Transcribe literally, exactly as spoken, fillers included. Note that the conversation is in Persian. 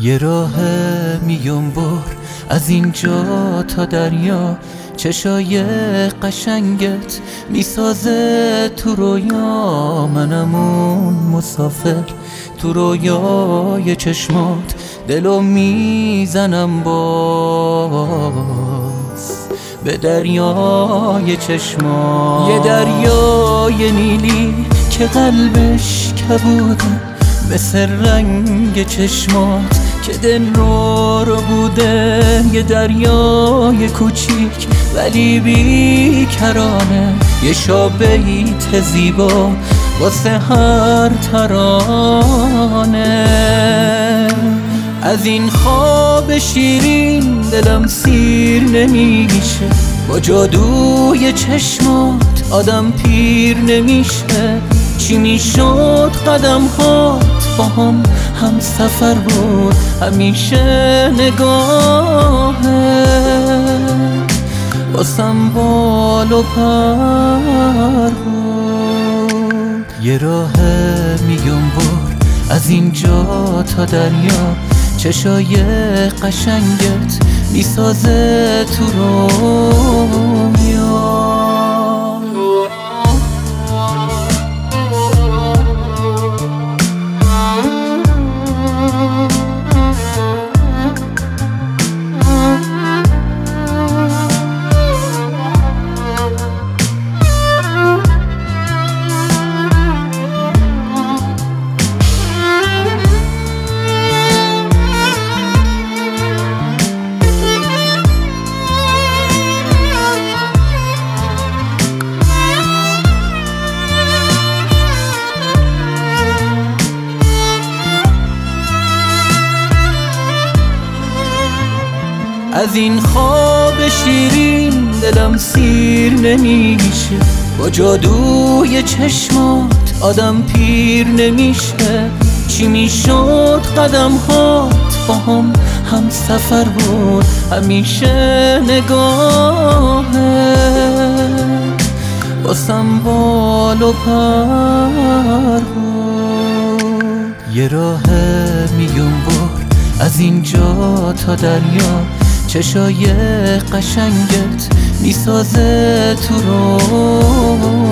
یه راه میون بر از اینجا تا دریا، چشای قشنگت میسازه تو رویا. منم اون مسافر تو رویای چشمات، دلو میزنم باز به دریای چشمات. یه دریای نیلی که قلبش کبوده، مثل رنگ چشمات که دل رو رو بوده. یه دریای کوچیک ولی بی کرانه، یه شابیت زیبا واسه هر ترانه. از این خواب شیرین دلم سیر نمیشه، با جادوی چشمات آدم پیر نمیشه. چی میشد قدم هات با هم هم سفر بود، همیشه نگاهه باسم بال و پر بود. یه راه میون بر از اینجا تا دریا، چشای قشنگت میسازه تو رویا. از این خواب شیرین دلم سیر نمیشه، با جادوی چشمات آدم پیر نمیشه. چی میشد قدم هات با هم هم سفر بود، همیشه نگاهه باسم بال و پر بود. یه راه میون بر از اینجا تا دریا، چشای قشنگت میسازه تو رو